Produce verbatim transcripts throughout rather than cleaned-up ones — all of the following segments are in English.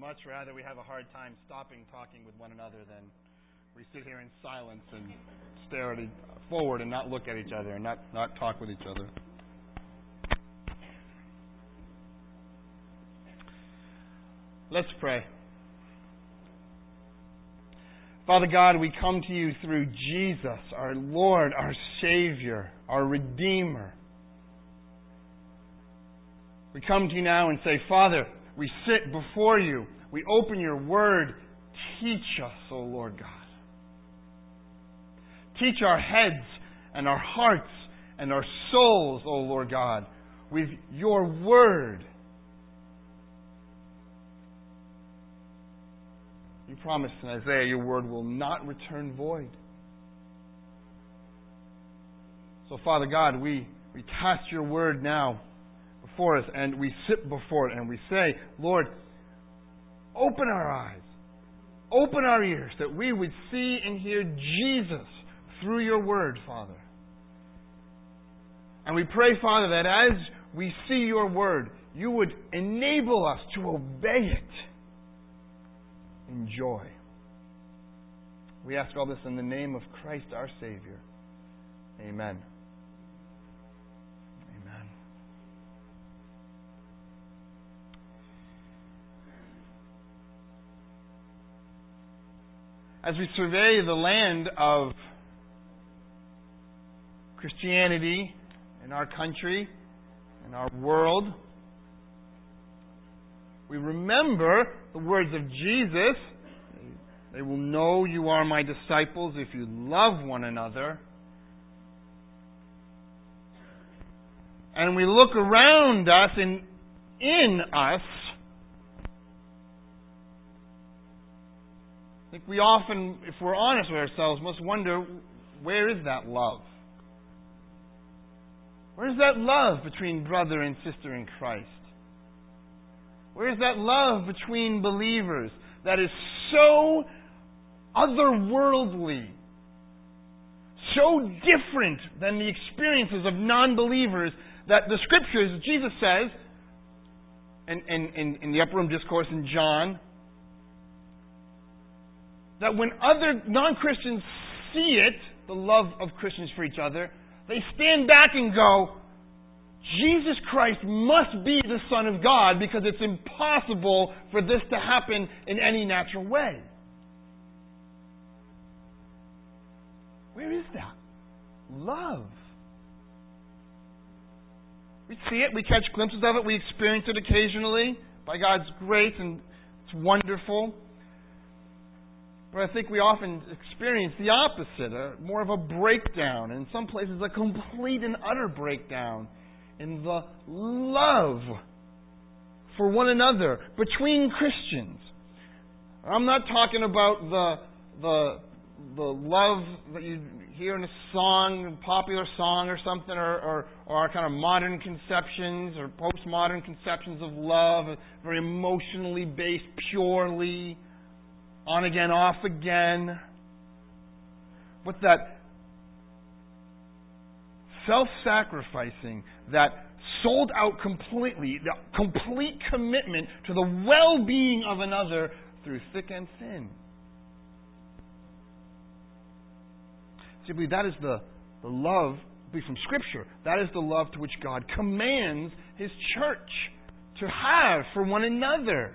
much rather we have a hard time stopping talking with one another than we sit here in silence and stare at each, forward and not look at each other and not, not talk with each other. Let's pray. Father God, we come to you through Jesus, our Lord, our Savior, our Redeemer. We come to you now and say, Father, we sit before you. We open your word. Teach us, O Lord God. Teach our heads and our hearts and our souls, O Lord God, with your word. You promised in Isaiah your word will not return void. So, Father God, we, we cast your word now before us and we sit before it and we say, Lord, open our eyes, open our ears, that we would see and hear Jesus through your word, Father. And we pray, Father, that as we see your word, you would enable us to obey it in joy. We ask all this in the name of Christ our Savior. Amen. Amen. As we survey the land of Christianity in our country, in our world, we remember the words of Jesus. They will know you are my disciples if you love one another. And we look around us and in us. I think we often, if we're honest with ourselves, must wonder, where is that love? Where is that love between brother and sister in Christ? Where is that love between believers that is so otherworldly, so different than the experiences of non-believers that the Scriptures, Jesus says, in, in, in the Upper Room Discourse in John, that when other non-Christians see it, the love of Christians for each other, they stand back and go, Jesus Christ must be the Son of God because it's impossible for this to happen in any natural way. Where is that? Love. We see it, we catch glimpses of it, we experience it occasionally by God's grace, and it's wonderful. But I think we often experience the opposite, a, more of a breakdown, in some places a complete and utter breakdown in the love for one another between Christians. I'm not talking about the the the love that you hear in a song, a popular song or something, or, or, or our kind of modern conceptions or postmodern conceptions of love, very emotionally based, purely on again, off again. But that self-sacrificing, that sold out completely, the complete commitment to the well-being of another through thick and thin. Simply, that is the, the love, from Scripture, that is the love to which God commands His church to have for one another.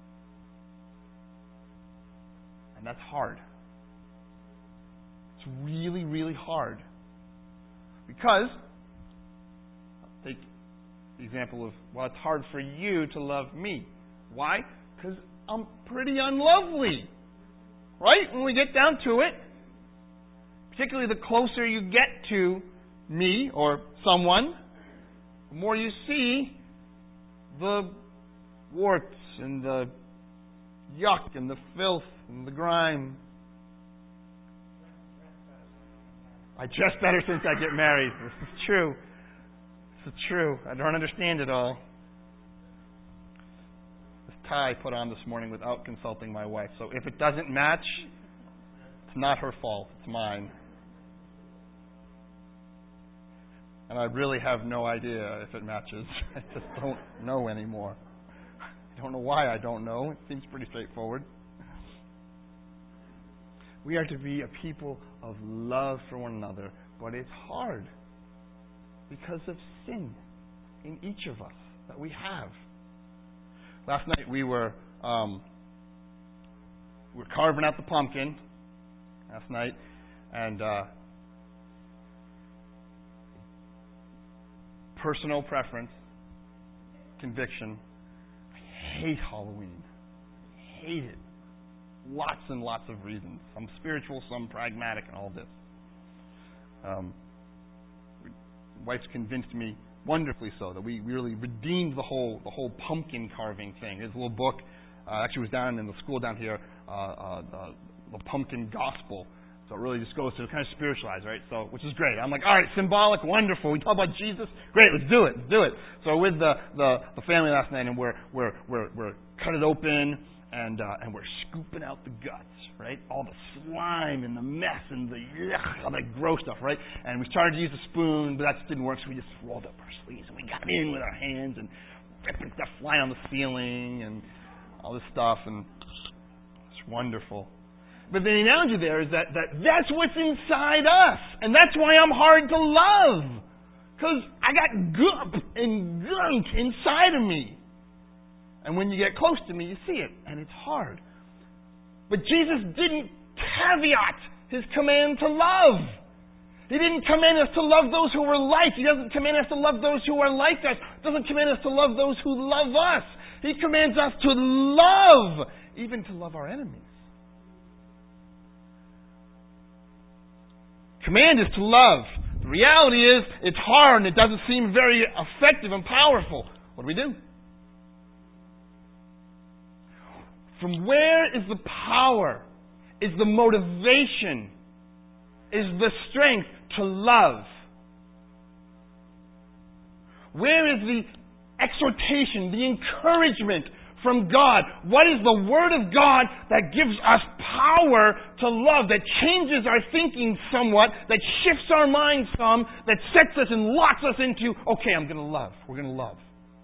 And that's hard. It's really, really hard. Because, take the example of, well, it's hard for you to love me. Why? Because I'm pretty unlovely. Right? When we get down to it, particularly the closer you get to me or someone, the more you see the warts and the yuck and the filth and the grime. I dress better since I get married. This is true. This is true. I don't understand it all. This tie I put on this morning without consulting my wife. So if it doesn't match, it's not her fault. It's mine. And I really have no idea if it matches. I just don't know anymore. I don't know why I don't know. It seems pretty straightforward. We are to be a people of love for one another, but it's hard because of sin in each of us that we have. Last night we were um, we were carving out the pumpkin last night, and uh, personal preference, conviction. I hate Halloween. I hate it. Lots and lots of reasons. Some spiritual, some pragmatic, and all this. Um, my wife's convinced me, wonderfully so, that we really redeemed the whole the whole pumpkin carving thing. There's a little book, uh, actually was down in the school down here, uh, uh, the, the Pumpkin Gospel. So it really just goes to kind of spiritualize, right? So, which is great. I'm like, all right, symbolic, wonderful. We talk about Jesus, great. Let's do it. Let's do it. So with the the, the family last night, and we're we're we're we're cut it open. And uh, and we're scooping out the guts, right? All the slime and the mess and the ugh, all that gross stuff, right? And we started to use a spoon, but that just didn't work, so we just rolled up our sleeves and we got in with our hands and ripping stuff flying on the ceiling and all this stuff, and it's wonderful. But the analogy there is that, that that's what's inside us, and that's why I'm hard to love, because I got goop and gunk inside of me. And when you get close to me, you see it, and it's hard. But Jesus didn't caveat His command to love. He didn't command us to love those who were like. He doesn't command us to love those who are like us. He doesn't command us to love those who love us. He commands us to love, even to love our enemies. Command is to love. The reality is, it's hard and it doesn't seem very effective and powerful. What do we do? From where is the power, is the motivation, is the strength to love? Where is the exhortation, the encouragement from God? What is the Word of God that gives us power to love, that changes our thinking somewhat, that shifts our minds some, that sets us and locks us into, okay, I'm going to love. We're going to love.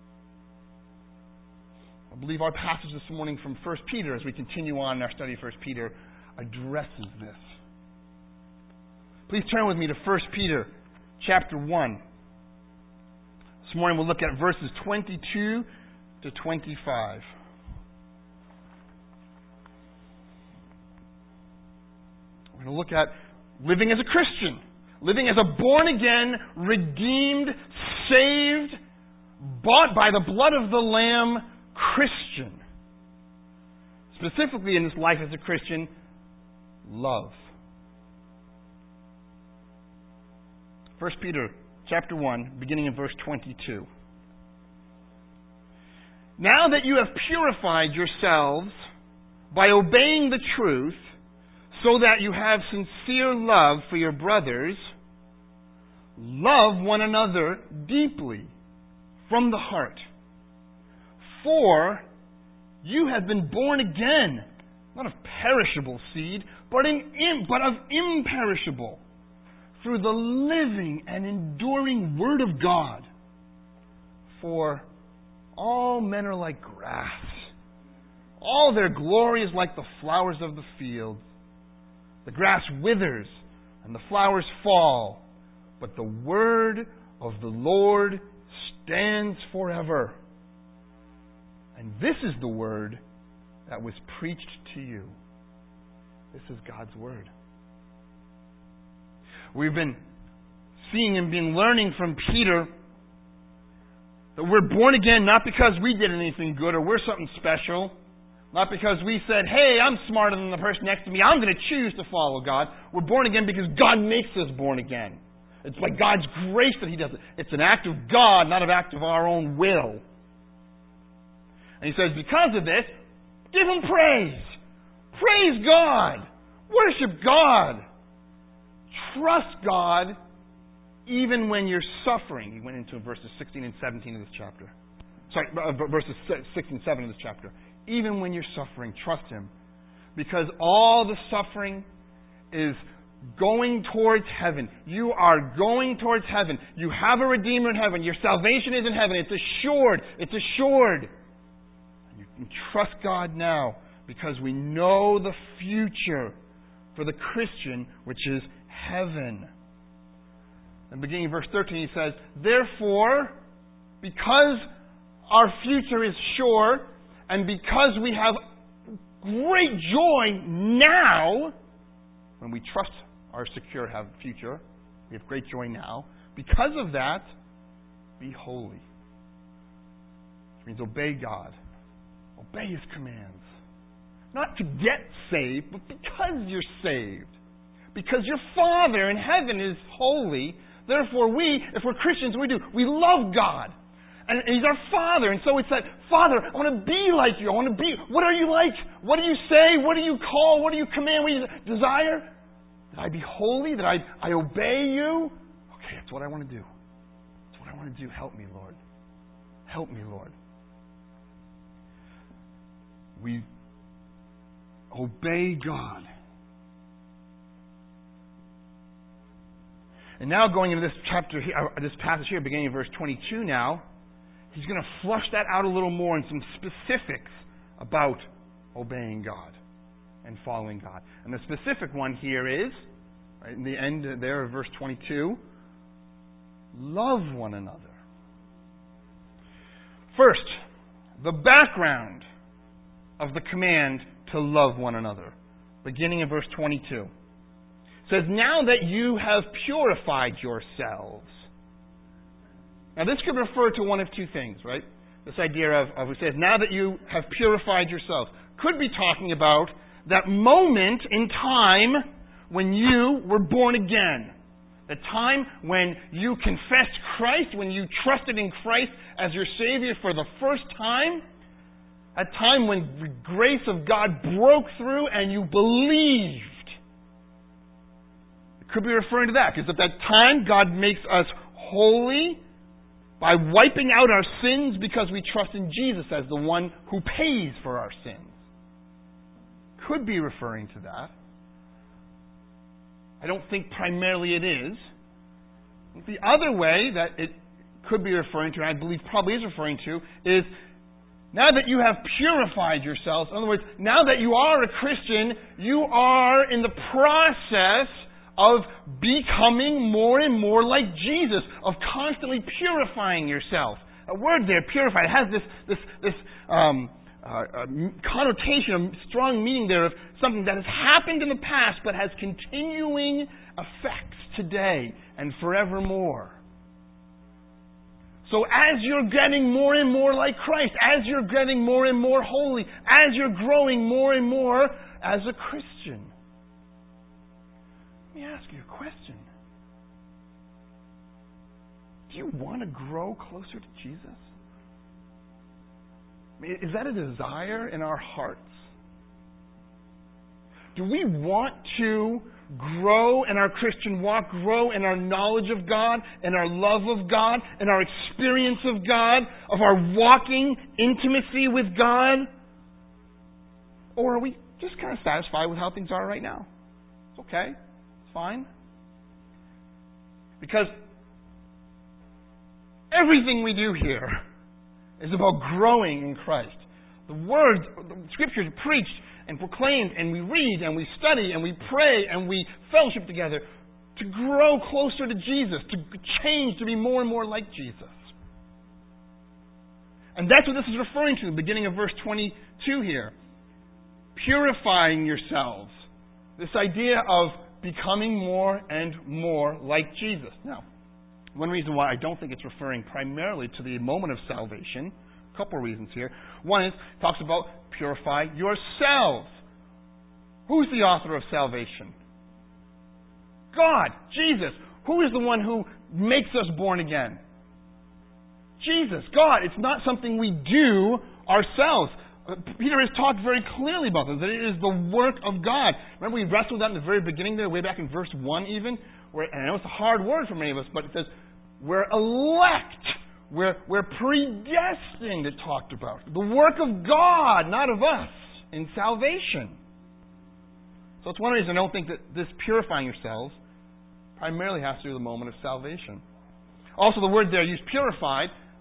I believe our passage this morning from First Peter, as we continue on in our study of First Peter, addresses this. Please turn with me to First Peter chapter one. This morning we'll look at verses twenty-two to twenty-five. We're going to look at living as a Christian, living as a born-again, redeemed, saved, bought by the blood of the Lamb Christian. Specifically in this life as a Christian, love. First Peter chapter one, beginning in verse twenty-two. Now that you have purified yourselves by obeying the truth, so that you have sincere love for your brothers, love one another deeply from the heart. For you have been born again, not of perishable seed, but, in, but of imperishable, through the living and enduring Word of God. For all men are like grass. All their glory is like the flowers of the field. The grass withers and the flowers fall, but the word of the Lord stands forever. And this is the word that was preached to you. This is God's word. We've been seeing and been learning from Peter that we're born again not because we did anything good or we're something special. Not because we said, hey, I'm smarter than the person next to me, I'm going to choose to follow God. We're born again because God makes us born again. It's by God's grace that He does it. It's an act of God, not an act of our own will. And He says, because of this, give Him praise. Praise God. Worship God. Trust God even when you're suffering. He went into verses sixteen and seventeen of this chapter. Sorry, verses six and seven of this chapter. Even when you're suffering, trust Him. Because all the suffering is going towards heaven. You are going towards heaven. You have a Redeemer in heaven. Your salvation is in heaven. It's assured. It's assured. And you We trust God now because we know the future for the Christian, which is heaven. And beginning in verse thirteen, he says, therefore, because our future is sure, and because we have great joy now, when we trust our secure have future, we have great joy now. Because of that, be holy. Which means obey God. Obey His commands. Not to get saved, but because you're saved. Because your Father in heaven is holy. Therefore we, if we're Christians, we do. We love God. And He's our Father. And so it's that, Father, I want to be like you. I want to be, what are you like? What do you say? What do you call? What do you command? What do you desire? That I be holy? That I, I obey you? Okay, that's what I want to do. That's what I want to do. Help me, Lord. Help me, Lord. We obey God. And now going into this chapter, here, this passage here, beginning in verse twenty-two now, he's going to flush that out a little more in some specifics about obeying God and following God. And the specific one here is, right in the end there of verse twenty-two, love one another. First, the background of the command to love one another. Beginning in verse twenty-two. It says, now that you have purified yourselves. Now this could refer to one of two things, right? This idea of, of it says, now that you have purified yourselves. Could be talking about that moment in time when you were born again. The time when you confessed Christ, when you trusted in Christ as your Savior for the first time. A time when the grace of God broke through and you believed. It could be referring to that, because at that time God makes us holy by wiping out our sins because we trust in Jesus as the one who pays for our sins. Could be referring to that. I don't think primarily it is. The other way that it could be referring to, and I believe probably is referring to, is now that you have purified yourselves, in other words, now that you are a Christian, you are in the process of becoming more and more like Jesus, of constantly purifying yourself. A word there, purified, has this this this um, uh, connotation, a strong meaning there of something that has happened in the past but has continuing effects today and forevermore. So as you're getting more and more like Christ, as you're getting more and more holy, as you're growing more and more as a Christian, let me ask you a question. Do you want to grow closer to Jesus? I mean, is that a desire in our hearts? Do we want to grow in our Christian walk, grow in our knowledge of God, in our love of God, in our experience of God, of our walking intimacy with God? Or are we just kind of satisfied with how things are right now? It's okay. It's fine. Because everything we do here is about growing in Christ. The Word, the Scripture is preached and proclaimed, and we read, and we study, and we pray, and we fellowship together to grow closer to Jesus, to change, to be more and more like Jesus. And that's what this is referring to, the beginning of verse twenty-two here. Purifying yourselves. This idea of becoming more and more like Jesus. Now, one reason why I don't think it's referring primarily to the moment of salvation, a couple of reasons here. One is, it talks about purify yourselves. Who's the author of salvation? God, Jesus. Who is the one who makes us born again? Jesus, God. It's not something we do ourselves. Peter has talked very clearly about this, that it is the work of God. Remember we wrestled with that in the very beginning there, way back in verse one even, where, and I know it's a hard word for many of us, but it says, we're elect. We're, we're predestined, it talked about. The work of God, not of us, in salvation. So it's one reason I don't think that this purifying yourselves primarily has to do with the moment of salvation. Also, the word there used, purified,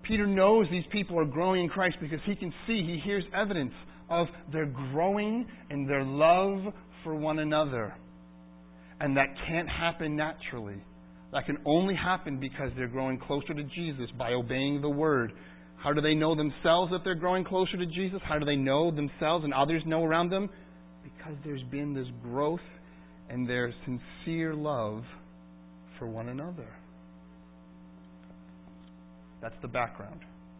Peter knows these people are growing in Christ because he can see, he hears evidence of their growing in their love for one another. And that can't happen naturally. That can only happen because they're growing closer to Jesus by obeying the Word. How do they know themselves that they're growing closer to Jesus? How do they know themselves and others know around them? Because there's been this growth in their sincere love for one another. That's the background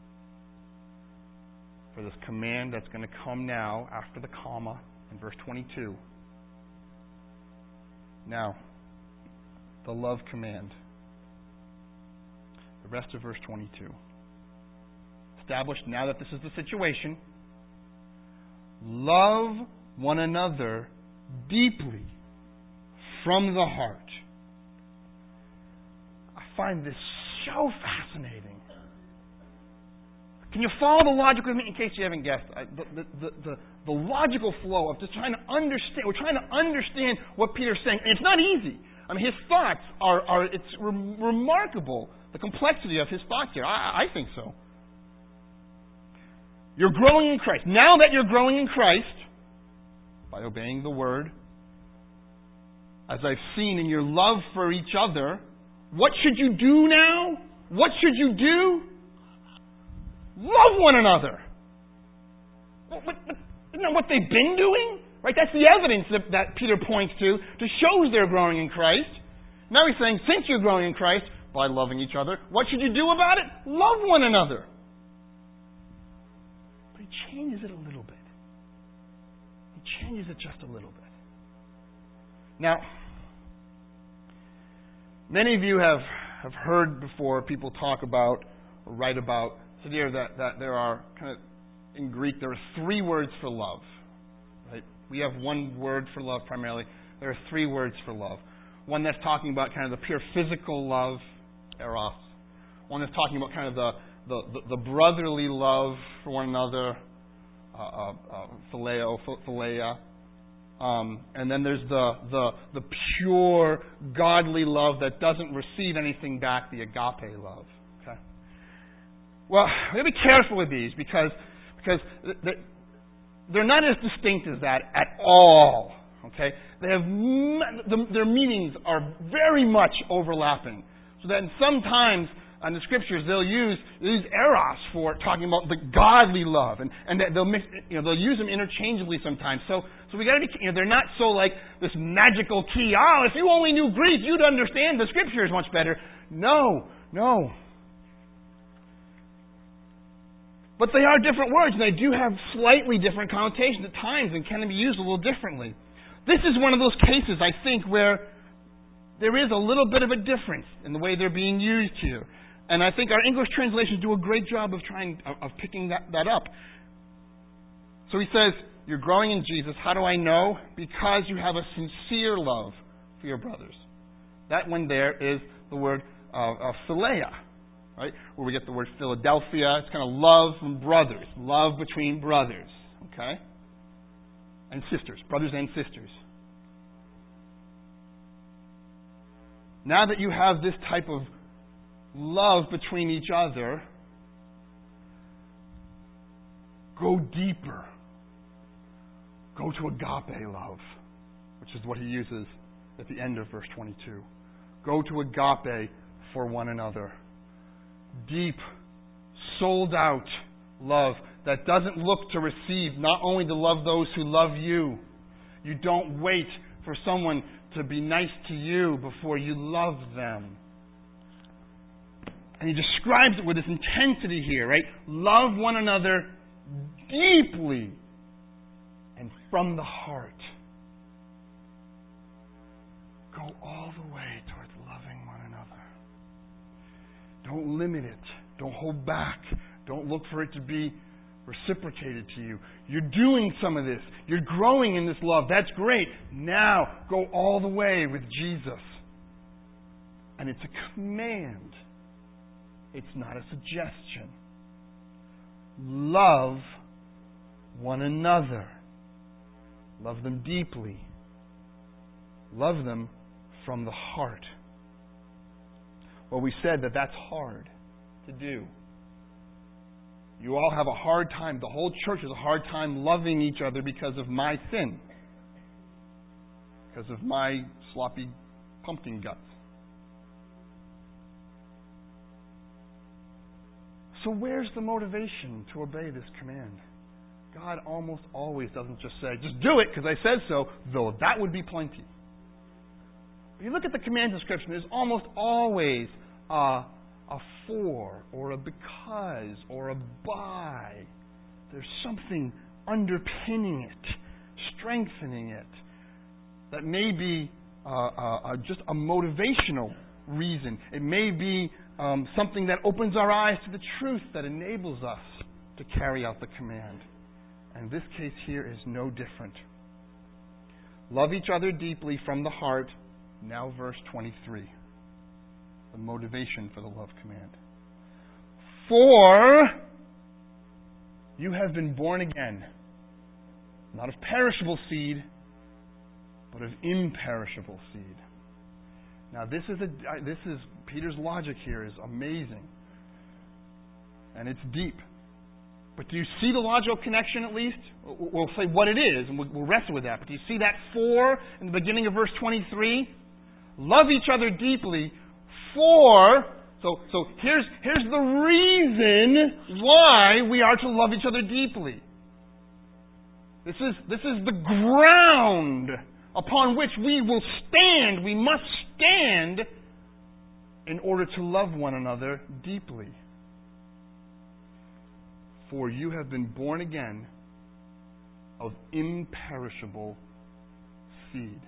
for this command that's going to come now after the comma in verse twenty-two. Now, the love command. The rest of verse twenty-two. Established now that this is the situation. Love one another deeply from the heart. I find this so fascinating. Can you follow the logic with me in case you haven't guessed? The, the, the, the, the logical flow of just trying to understand, we're trying to understand what Peter's saying. And it's not easy. I mean, his thoughts are, are it's re- remarkable, the complexity of his thoughts here. I, I think so. You're growing in Christ. Now that you're growing in Christ, by obeying the Word, as I've seen in your love for each other, what should you do now? What should you do? Love one another. What, what, what, isn't that what they've been doing? Right? That's the evidence that, that Peter points to to show they're growing in Christ. Now he's saying, since you're growing in Christ, by loving each other, what should you do about it? Love one another. But he changes it a little bit. He changes it just a little bit. Now, many of you have, have heard before people talk about or write about the idea that, that there are kind of, in Greek, there are three words for love. Right? We have one word for love primarily. There are three words for love. One that's talking about kind of the pure physical love, eros. One that's talking about kind of the, the, the, the brotherly love for one another, uh, uh, uh, phileo, phileia. Um, and then there's the, the the pure, godly love that doesn't receive anything back, the agape love. Okay. Well, we have to be careful with these because because they're not as distinct as that at all. Okay, they have their meanings are very much overlapping. So that sometimes in the Scriptures they'll use they'll use eros for talking about the godly love, and and they'll mix, you know, they'll use them interchangeably sometimes. So so we got to be, you know, they're not so like this magical key. Oh, if you only knew Greek, you'd understand the Scriptures much better. No, no. But they are different words, and they do have slightly different connotations at times, and can be used a little differently. This is one of those cases, I think, where there is a little bit of a difference in the way they're being used here. And I think our English translations do a great job of trying of, of picking that, that up. So he says, you're growing in Jesus. How do I know? Because you have a sincere love for your brothers. That one there is the word uh, uh, phileia, right? Where we get the word Philadelphia. It's kind of love from brothers. Love between brothers. Okay? And sisters. Brothers and sisters. Now that you have this type of love between each other, go deeper. Go to agape love, which is what he uses at the end of verse twenty-two. Go to agape for one another. Deep, sold out love that doesn't look to receive, not only to love those who love you. You don't wait for someone to be nice to you before you love them. And he describes it with this intensity here, right? Love one another deeply and from the heart. Go all the way towards loving one another. Don't limit it. Don't hold back. Don't look for it to be reciprocated to you. You're doing some of this. You're growing in this love. That's great. Now, go all the way with Jesus. And it's a command. It's not a suggestion. Love one another. Love them deeply. Love them from the heart. Well, we said that that's hard to do. You all have a hard time, the whole church has a hard time loving each other because of my sin. Because of my sloppy pumpkin guts. So where's the motivation to obey this command? God almost always doesn't just say, just do it because I said so, though that would be plenty. If you look at the command description, there's almost always a, a for, or a because, or a by. There's something underpinning it, strengthening it, that may be uh, uh, uh, just a motivational reason. It may be um, something that opens our eyes to the truth that enables us to carry out the command. And this case here is no different. Love each other deeply from the heart. Now verse twenty-three. The motivation for the love command. For you have been born again, not of perishable seed, but of imperishable seed. Now this is a, this is Peter's logic here is amazing. And it's deep. But do you see the logical connection at least? We'll say what it is, and we'll wrestle with that. But do you see that for in the beginning of verse twenty-three? Love each other deeply, for... So, so here's, here's the reason why we are to love each other deeply. This is, this is the ground upon which we will stand. We must stand in order to love one another deeply. For you have been born again of imperishable seed.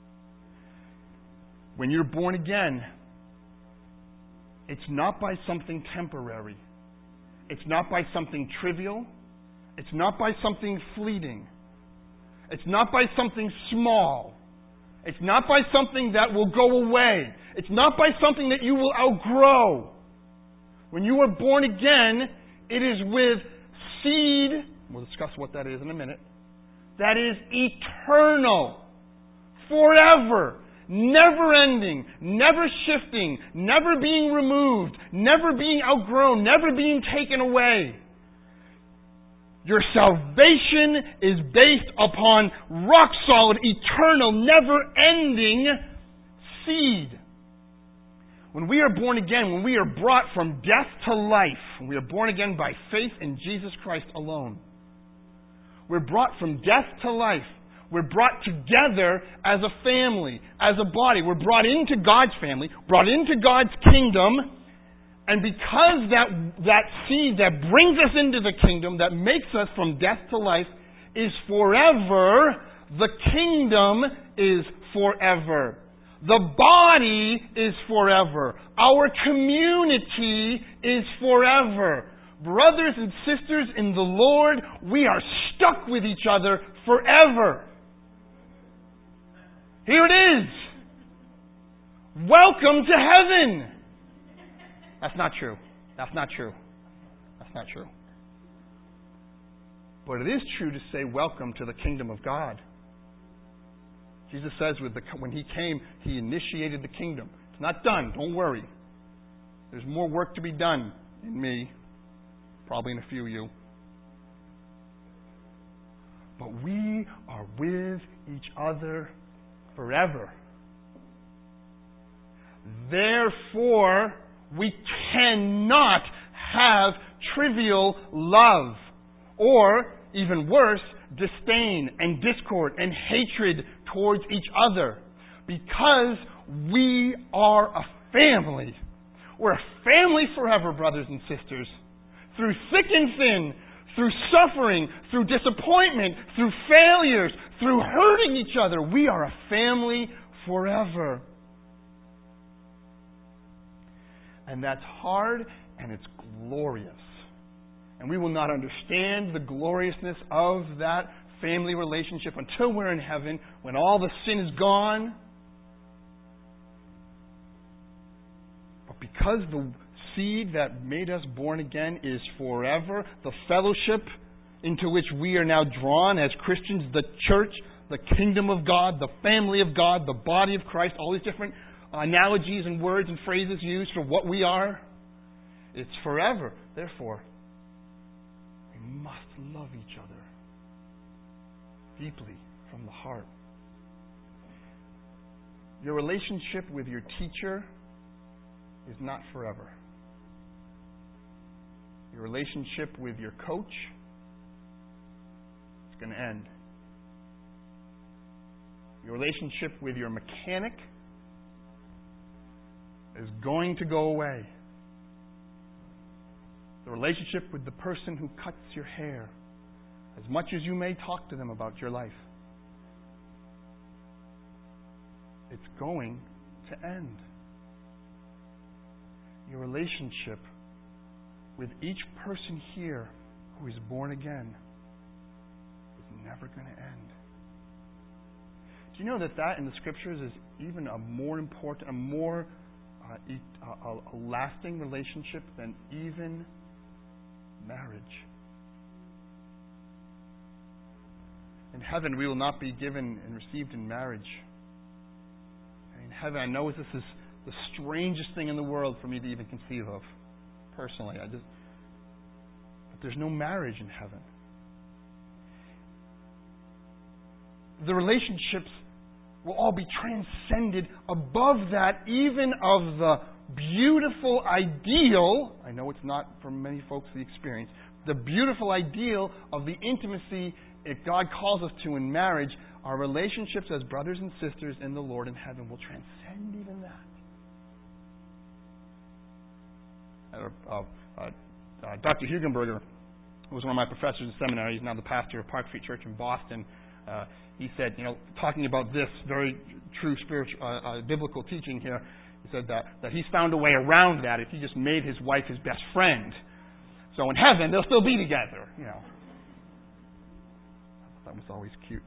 When you're born again, it's not by something temporary. It's not by something trivial. It's not by something fleeting. It's not by something small. It's not by something that will go away. It's not by something that you will outgrow. When you are born again, it is with seed, we'll discuss what that is in a minute, that is eternal, forever, never ending, never shifting, never being removed, never being outgrown, never being taken away. Your salvation is based upon rock solid, eternal, never ending seed. When we are born again, when we are brought from death to life, when we are born again by faith in Jesus Christ alone, we're brought from death to life. We're brought together as a family, as a body. We're brought into God's family, brought into God's kingdom, and because that, that seed that brings us into the kingdom, that makes us from death to life, is forever, the kingdom is forever. The body is forever. Our community is forever. Brothers and sisters in the Lord, we are stuck with each other forever. Here it is. Welcome to heaven. That's not true. That's not true. That's not true. But it is true to say welcome to the kingdom of God. Jesus says with the, when He came, He initiated the kingdom. It's not done. Don't worry. There's more work to be done in me. Probably in a few of you. But we are with each other forever. Therefore, we cannot have trivial love. Or, even worse, disdain and discord and hatred towards each other. Because we are a family. We're a family forever, brothers and sisters. Through thick and thin, through suffering, through disappointment, through failures, through hurting each other, we are a family forever. And that's hard and it's glorious. And we will not understand the gloriousness of that family relationship until we're in heaven, when all the sin is gone. But because the seed that made us born again is forever, the fellowship into which we are now drawn as Christians, the church, the kingdom of God, the family of God, the body of Christ, all these different analogies and words and phrases used for what we are, it's forever. Therefore, must love each other deeply from the heart. Your relationship with your teacher is not forever. Your relationship with your coach is going to end. Your relationship with your mechanic is going to go away. The relationship with the person who cuts your hair, as much as you may talk to them about your life, it's going to end. Your relationship with each person here who is born again is never going to end. Do you know that that in the Scriptures is even a more important, a more uh, e- a, a lasting relationship than even marriage? In heaven, we will not be given and received in marriage. In heaven, I know this is the strangest thing in the world for me to even conceive of, personally. I just, but there's no marriage in heaven. The relationships will all be transcended above that, even of the beautiful ideal. I know it's not for many folks the experience. The beautiful ideal of the intimacy if God calls us to in marriage, our relationships as brothers and sisters in the Lord in heaven will transcend even that. Uh, uh, uh, Doctor Hugenberger, who was one of my professors in seminary, he's now the pastor of Park Street Church in Boston. Uh, he said, you know, talking about this very true spiritual, uh, uh, biblical teaching here, he said that, that he's found a way around that if he just made his wife his best friend. So in heaven, they'll still be together, you know. That was always cute.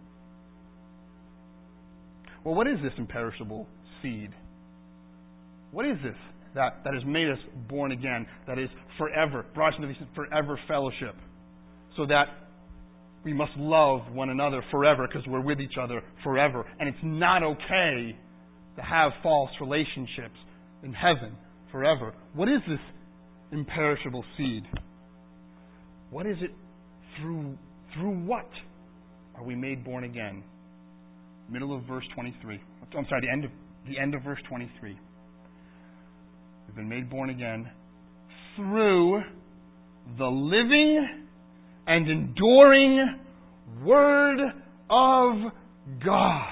Well, what is this imperishable seed? What is this that, that has made us born again, that is forever, brought us into this forever fellowship, so that we must love one another forever because we're with each other forever. And it's not okay to have false relationships in heaven forever. What is this imperishable seed? What is it? Through through what are we made born again? Middle of verse twenty-three. I'm sorry, the end of the end of verse twenty-three. We've been made born again through the living and enduring Word of God.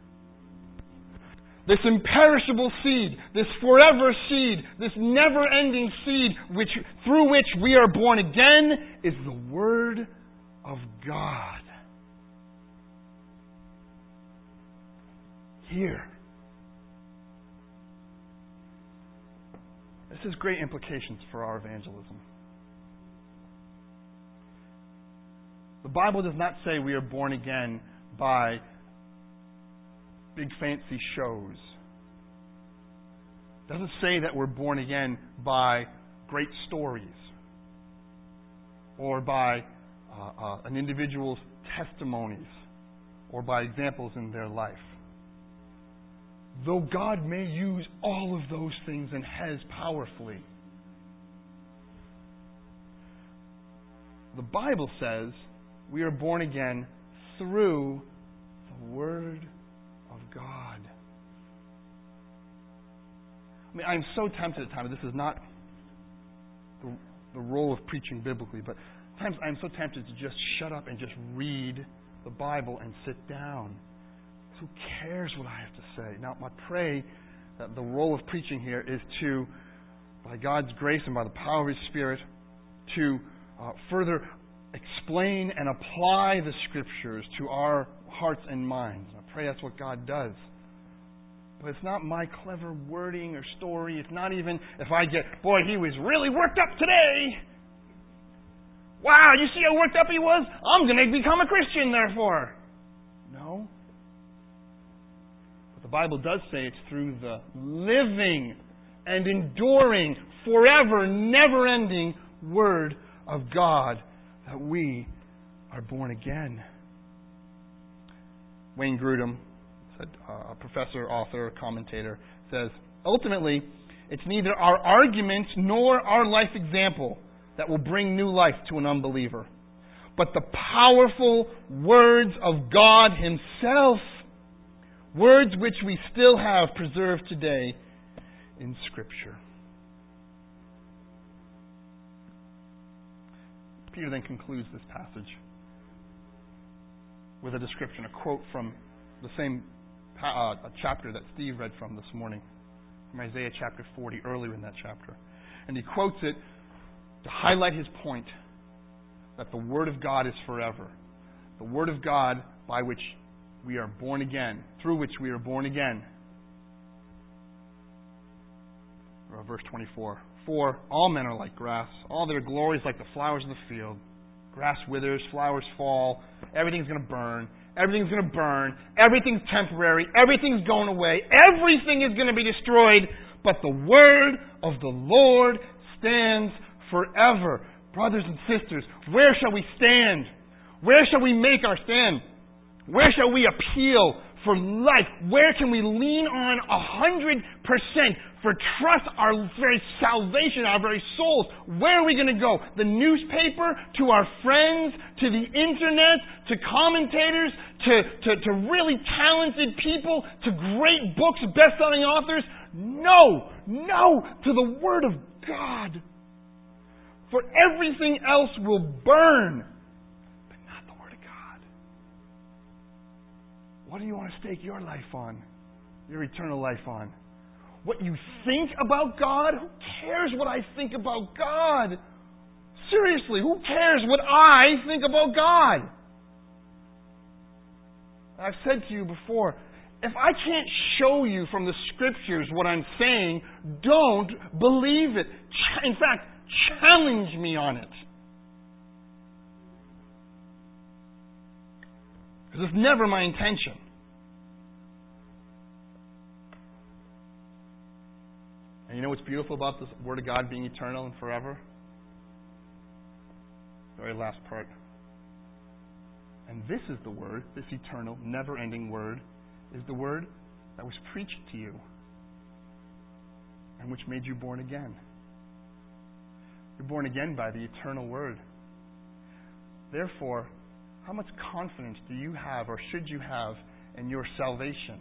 This imperishable seed, this forever seed, this never-ending seed which through which we are born again is the Word of God. Here. This has great implications for our evangelism. The Bible does not say we are born again by big fancy shows. It doesn't say that we're born again by great stories or by uh, uh, an individual's testimonies or by examples in their life. Though God may use all of those things and has powerfully, the Bible says we are born again through the Word of God. I mean, I'm so tempted at times. This is not the, the role of preaching biblically, but at times I'm so tempted to just shut up and just read the Bible and sit down. Who cares what I have to say? Now, I pray that the role of preaching here is to, by God's grace and by the power of His Spirit, to uh, further explain and apply the Scriptures to our hearts and minds. I pray that's what God does. But it's not my clever wording or story. It's not even if I get, boy, he was really worked up today. Wow, you see how worked up he was? I'm going to become a Christian, therefore. No. But the Bible does say it's through the living and enduring, forever, never-ending Word of God that we are born again. Wayne Grudem, a professor, author, commentator, says, ultimately, it's neither our argument nor our life example, that will bring new life to an unbeliever, but the powerful words of God Himself, words which we still have preserved today in Scripture. Peter then concludes this passage with a description, a quote from the same uh, chapter that Steve read from this morning, from Isaiah chapter forty, earlier in that chapter. And he quotes it to highlight his point that the Word of God is forever. The Word of God by which we are born again, through which we are born again. Or verse twenty-four. For all men are like grass, all their glory is like the flowers of the field. Grass withers, flowers fall, everything's going to burn, everything's going to burn, everything's temporary, everything's going away, everything is going to be destroyed, but the word of the Lord stands forever. Brothers and sisters, where shall we stand? Where shall we make our stand? Where shall we appeal for life? Where can we lean on a hundred percent for trust, our very salvation, our very souls? Where are we going to go? The newspaper, to our friends, to the internet, to commentators, to, to, to really talented people, to great books, best-selling authors? No, no, to the Word of God. For everything else will burn, but not the Word of God. What do you want to stake your life on? Your eternal life on? What you think about God? Who cares what I think about God? Seriously, who cares what I think about God? I've said to you before, if I can't show you from the Scriptures what I'm saying, don't believe it. In fact, challenge me on it. Because it's never my intention. And you know what's beautiful about this Word of God being eternal and forever? The very last part. And this is the Word, this eternal, never-ending Word, is the Word that was preached to you and which made you born again. You're born again by the eternal Word. Therefore, how much confidence do you have or should you have in your salvation?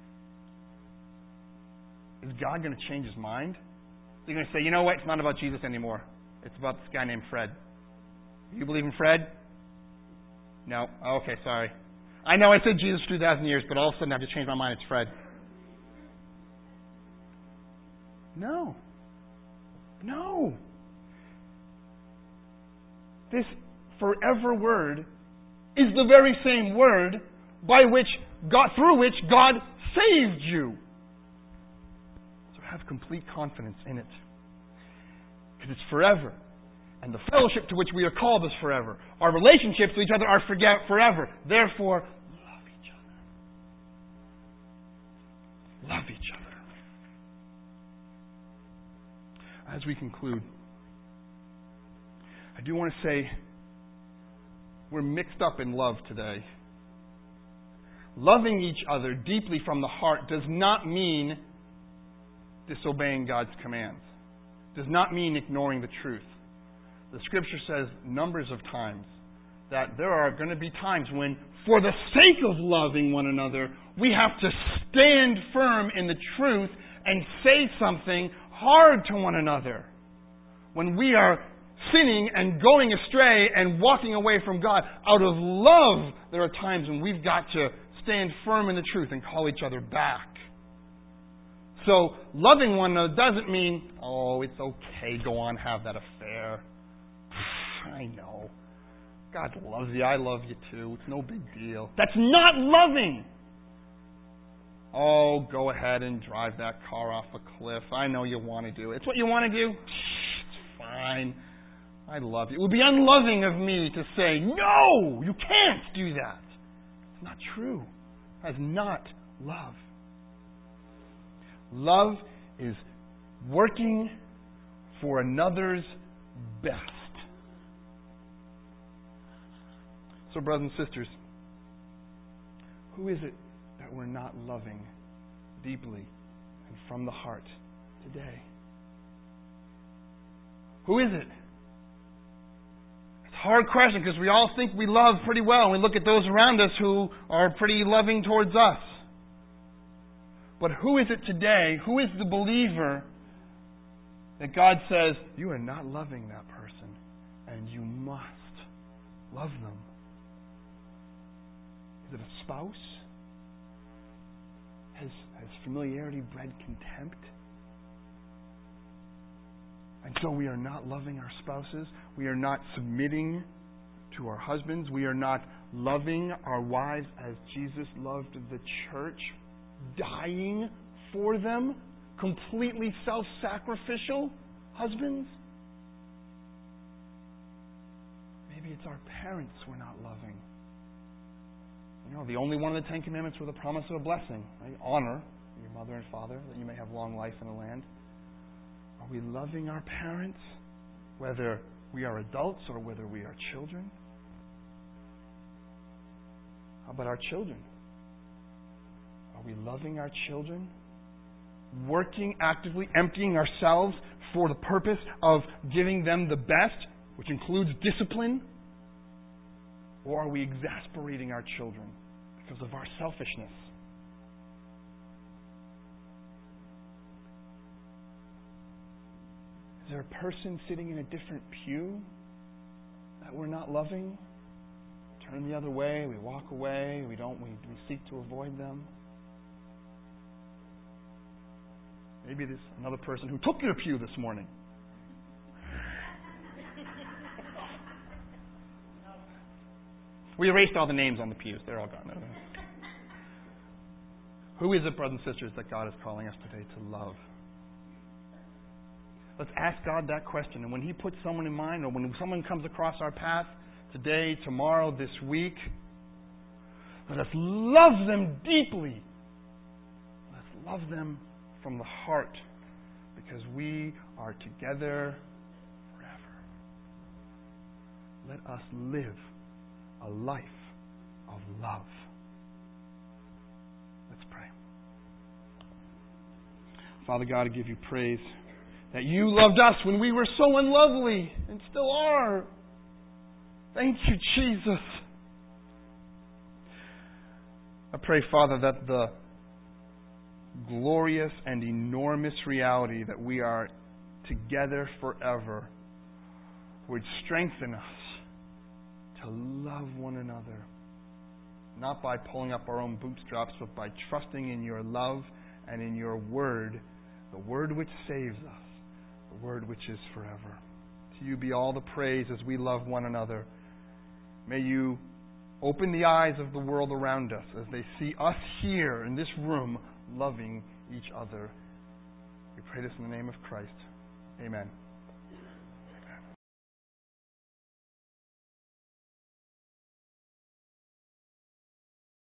Is God going to change His mind? Is He going to say, you know what, it's not about Jesus anymore. It's about this guy named Fred. You believe in Fred? No. Oh, okay, sorry. I know I said Jesus for two thousand years, but all of a sudden I have to change my mind. It's Fred. No. No. This forever Word is the very same Word by which God, through which God saved you. So have complete confidence in it. Because it's forever. And the fellowship to which we are called is forever. Our relationships to each other are forget forever. Therefore, love each other. Love each other. As we conclude, I do want to say we're mixed up in love today. Loving each other deeply from the heart does not mean disobeying God's commands. Does not mean ignoring the truth. The Scripture says numbers of times that there are going to be times when, for the sake of loving one another, we have to stand firm in the truth and say something hard to one another. When we are sinning and going astray and walking away from God, out of love, there are times when we've got to stand firm in the truth and call each other back. So, loving one another doesn't mean, oh, it's okay, go on, have that affair. I know. God loves you. I love you too. It's no big deal. That's not loving. Oh, go ahead and drive that car off a cliff. I know you want to do it. It's what you want to do. It's fine. I love you. It would be unloving of me to say, no, you can't do that. It's not true. That's not love. Love is working for another's best. So, brothers and sisters, who is it that we're not loving deeply and from the heart today? Who is it? a hard question because we all think we love pretty well. And we look at those around us who are pretty loving towards us. But who is it today? Who is the believer that God says, you are not loving that person and you must love them? Is it a spouse? Has, has familiarity bred contempt? And so we are not loving our spouses. We are not submitting to our husbands. We are not loving our wives as Jesus loved the church, dying for them, completely self-sacrificial husbands. Maybe it's our parents we're not loving. You know, the only one of the Ten Commandments with a promise of a blessing. Right? Honor your mother and father, that you may have long life in the land. Are we loving our parents, whether we are adults or whether we are children? How about our children? Are we loving our children? Working actively, emptying ourselves for the purpose of giving them the best, which includes discipline? Or are we exasperating our children because of our selfishness? Is there a person sitting in a different pew that we're not loving? Turn the other way, we walk away, we don't we, we seek to avoid them. Maybe there's another person who took your pew this morning. We erased all the names on the pews. They're all gone. Who is it, brothers and sisters, that God is calling us today to love? Let's ask God that question. And when He puts someone in mind, or when someone comes across our path today, tomorrow, this week, let us love them deeply. Let's love them from the heart, because we are together forever. Let us live a life of love. Let's pray. Father God, I give you praise that you loved us when we were so unlovely and still are. Thank you, Jesus. I pray, Father, that the glorious and enormous reality that we are together forever would strengthen us to love one another, not by pulling up our own bootstraps, but by trusting in your love and in your word, the word which saves us, the word which is forever. To you be all the praise as we love one another. May you open the eyes of the world around us as they see us here in this room loving each other. We pray this in the name of Christ. Amen.